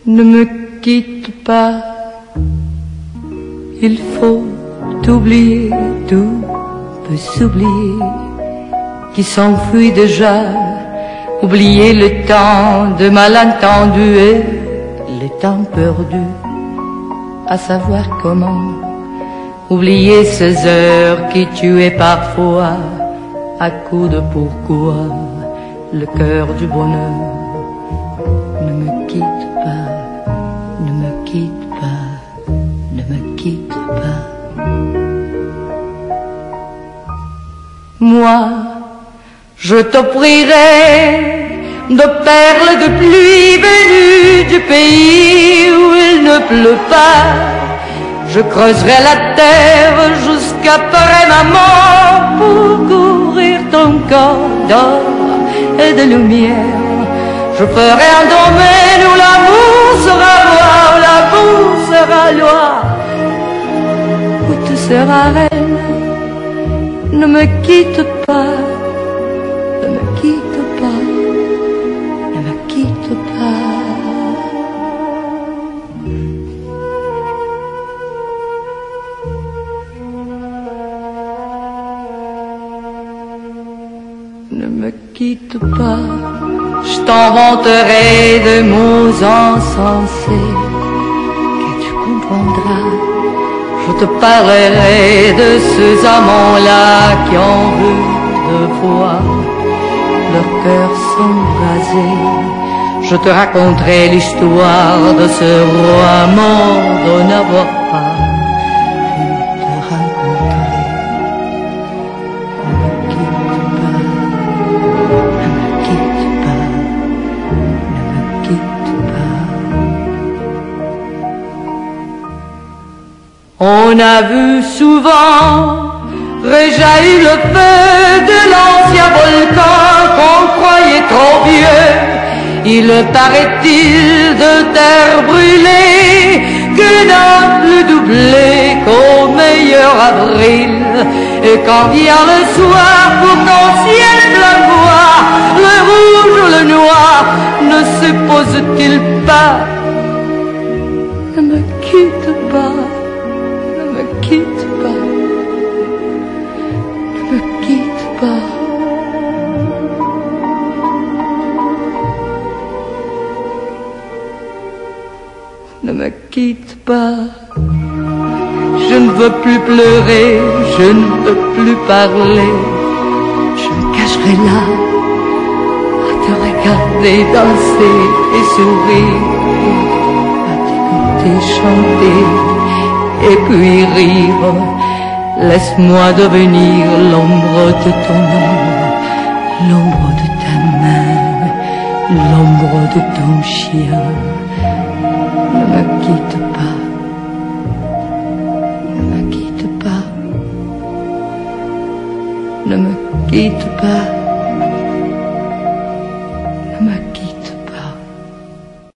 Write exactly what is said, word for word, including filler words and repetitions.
Ne me quitte pas, il faut oublier, tout peut s'oublier, qui s'enfuit déjà, oublier le temps de malentendu et le temps perdu, à savoir comment, oublier ces heures qui tuaient parfois, à coups de pourquoi, le cœur du bonheur. Ne me quitte pas, ne me quitte pas, ne me quitte pas. Moi, je t'offrirai de perles de pluie venues du pays où il ne pleut pas. Je creuserai la terre jusqu'après ma mort pour couvrir ton corps d'or et de lumière. Je ferai un domaine où l'amour sera roi, où l'amour sera loi, où tu seras reine. Ne me quitte pas, ne me quitte pas, ne me quitte pas. Ne me quitte pas, je t'inventerai de mots insensés que tu comprendras. Je te parlerai de ces amants-là qui ont vu deux fois leurs cœurs s'embraser. Je te raconterai l'histoire de ce roi mort de n'avoir pas pu te rencontrer. Ne me quitte pas, ne me quitte pas, ne me quitte pas. On a vu souvent réjaillir le feu de l'ancien volcan qu'on croyait trop vieux. Il paraît-il de terre brûlée que dans le doublé qu'au meilleur avril. Et quand vient le soir pour ton ciel flamboie, le rouge ou le noir ne se pose-t-il pas? Ne me quitte pas, ne me quitte pas, ne me quitte pas. Ne me quitte pas, je ne veux plus pleurer, je ne veux plus parler. Je me cacherai là, à te regarder danser et sourire, à t'écouter chanter et puis rire. Laisse-moi devenir l'ombre de ton ombre, l'ombre de ta main, l'ombre de ton chien. Ne me quitte pas, ne me quitte pas, ne me quitte pas.